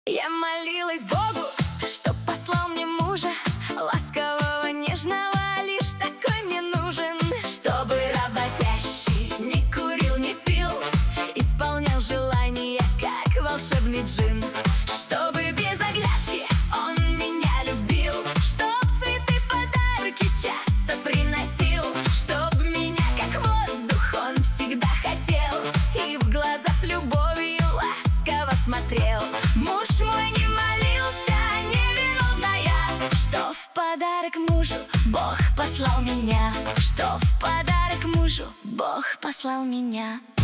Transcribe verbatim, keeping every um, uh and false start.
Я молилась Богу, чтоб послал мне мужа ласкового, нежного, лишь такой мне нужен. Чтобы работящий не курил, не пил, исполнял желания, как волшебный джин. Чтобы без оглядки он меня любил, чтоб цветы, подарки часто приносил, чтоб меня как воздух он всегда хотел и в глаза с любовью ласково смотрел. Муж мой не молился, невиновная, что в подарок мужу Бог послал меня, что в подарок мужу Бог послал меня.